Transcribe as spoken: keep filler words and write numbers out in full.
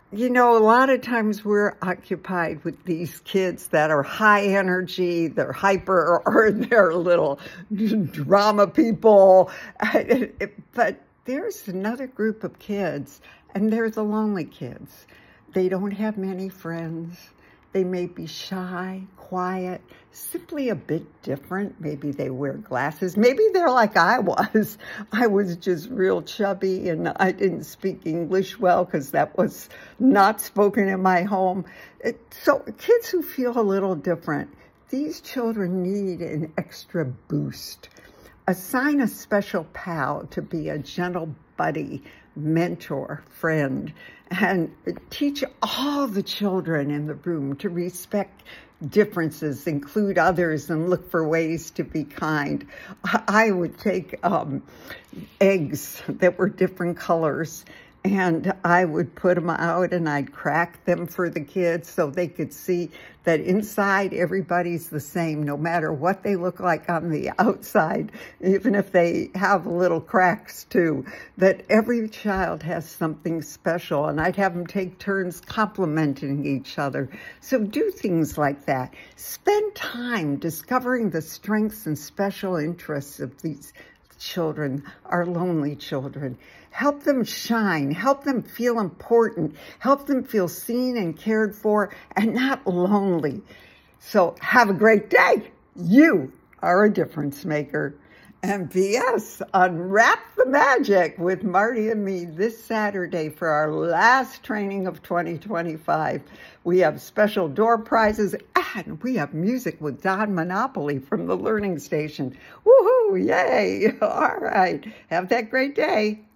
You know, a lot of times we're occupied with these kids that are high energy, they're hyper, or they're little drama people. But there's another group of kids, and they're the lonely kids. They don't have many friends. They may be shy, quiet, simply a bit different. Maybe they wear glasses. Maybe they're like I was. I was just real chubby and I didn't speak English well because that was not spoken in my home. It, so kids who feel a little different, these children need an extra boost. Assign a special pal to be a gentle buddy, mentor, friend, and teach all the children in the room to respect differences, include others, and look for ways to be kind. I would take um, eggs that were different colors, and I would put them out and I'd crack them for the kids so they could see that inside everybody's the same, no matter what they look like on the outside, even if they have little cracks too, that every child has something special. And I'd have them take turns complimenting each other. So do things like that. Spend time discovering the strengths and special interests of these children, our lonely children. Help them shine, help them feel important, help them feel seen and cared for and not lonely. So have a great day. You are a difference maker. And P S Unwrap the Magic with Marty and me this Saturday for our last training of twenty twenty-five. We have special door prizes and we have music with Don Monopoly from the Learning Station. Woohoo! Yay! All right. Have that great day.